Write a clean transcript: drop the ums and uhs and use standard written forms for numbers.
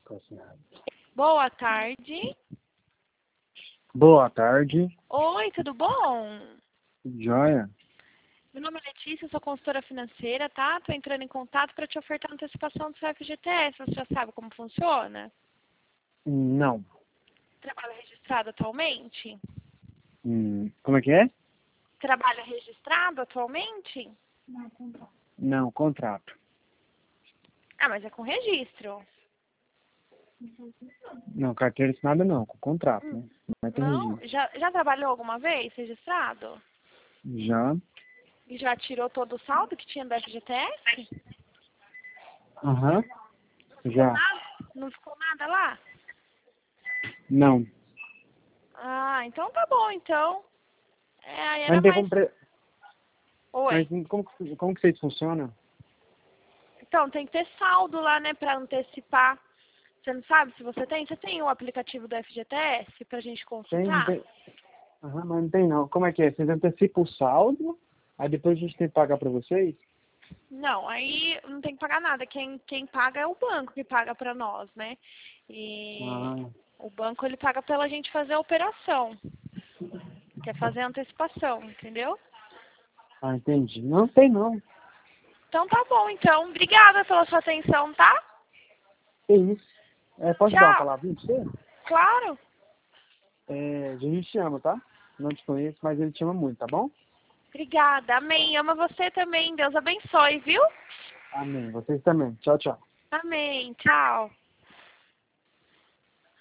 Boa tarde. Boa tarde. Oi, tudo bom? Joia? Meu nome é Letícia, eu sou consultora financeira, tá? Tô entrando em contato para te ofertar antecipação do seu FGTS. Você já sabe como funciona? Não. Trabalha registrado atualmente? Como é que é? Trabalha registrado atualmente? Não, contrato. Ah, mas é com registro. Não, carteira assinada não, com contrato, né? Não tem Não? registro. Já trabalhou alguma vez registrado? Já? E já tirou todo o saldo que tinha do FGTS? Aham. Ficou Já? nada? Não ficou nada lá? Não. Ah, então tá bom, então. Aí Mas era não tem mais... como... Oi. Mas como que vocês funcionam? Então, tem que ter saldo lá, né, pra antecipar. Você não sabe se você tem? Você tem o aplicativo do FGTS pra gente Tem, não consultar? tem... Aham, mas não tem não. Como é que é? Vocês antecipam o saldo, aí depois a gente tem que pagar pra vocês? Não, aí não tem que pagar nada. Quem paga é o banco que paga pra nós, né? E Ah, o banco, ele paga pela gente fazer a operação. Quer fazer a antecipação, entendeu? entendi. Não tem não. Então tá bom, então. Obrigada pela sua atenção, tá? Que isso? Posso dar uma Tchau. palavrinha pra você? Claro. Jesus te ama, tá? Não te conheço, mas ele te ama muito, tá bom? Obrigada. Amém. Ama você também. Deus abençoe, viu? Amém. Vocês também. Tchau, tchau. Amém. Tchau.